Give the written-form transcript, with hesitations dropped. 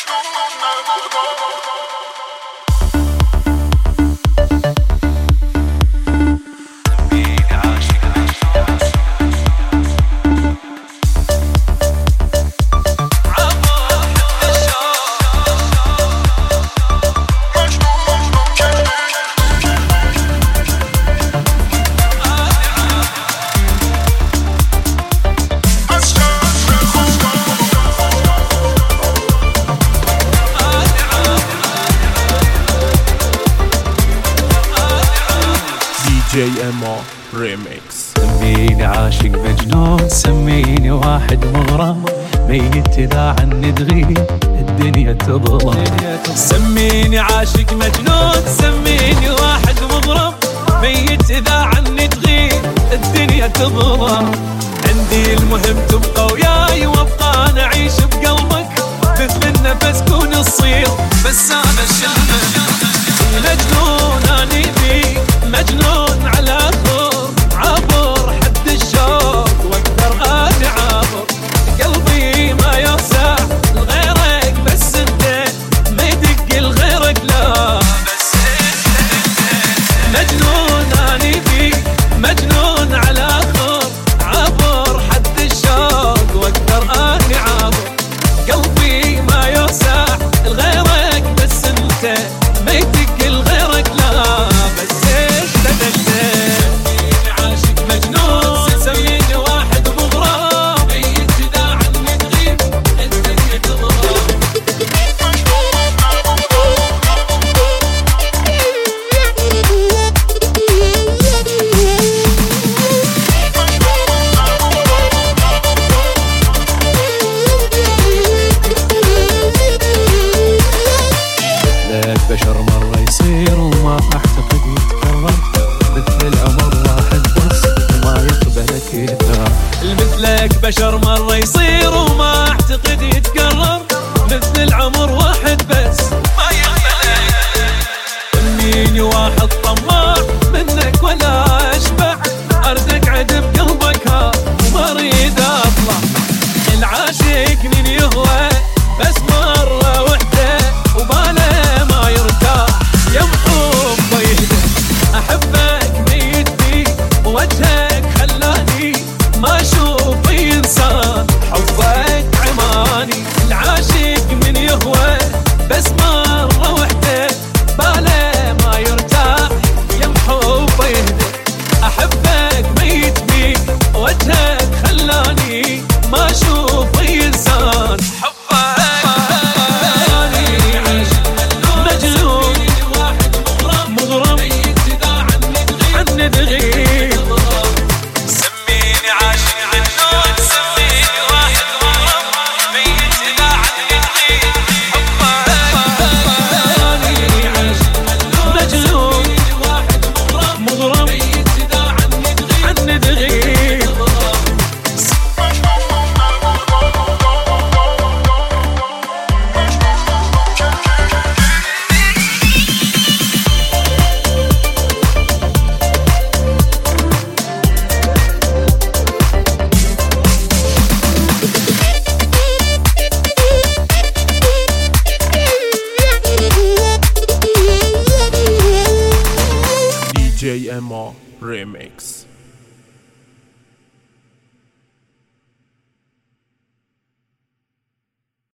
JMO Remix. سميني عاشق مجنون، سميني واحد مغرم، ميت إذا عني تغيب الدنيا تظلم. سميني عاشق مجنون، سميني واحد مغرم، ميت إذا عني تغيب الدنيا تظلم. عندي المهم تبقى وياي وابقى أنا أعيش بقلبك، مثل النفس كون الصير بس أنا الشمس. مجنون أني فيك، مجنون على خور، عبر حد الشوق واقدر اني عابر. قلبي ما يوسع لغيرك بس انت، ما يدق لغيرك لا بس انت. مجنون اني فيك، مجنون على خور، عبر حد الشوق واقدر اني عابر. قلبي ما يوسع لغيرك بس انت، ما يدق لغيرك لا بس انت. سميني عاشق مجنون، سميني واحد مغرم، ميت إذا عني تغيب الدنيا تظلم. لك بشر مرة يصير وما أعتقد يتكرر، مثل العمر واحد بس وما يقبلك يتكرر. مثلك بشر مرة يصير وما أعتقد يتكرر، مثل العمر واحد بس ما يقبلك. سميني واحد طماع منك ولا أشبع، أرد أقعد بقلبك ها وما أريد أطلع. العاشق من يهوى بس مرة وحدة وباله ما يرتاح، يوم حبه يهدى. أحبك ميت فيك ووجهك خلاني ما أشوف إنسان، حبك عماني. العاشق من يهوى بس مرة وحدة باله ما يرتاح، يوم حبه يهدى. أحبك ميت فيك ووجهك خلاني ما أشوف إنسان، JMO Remix.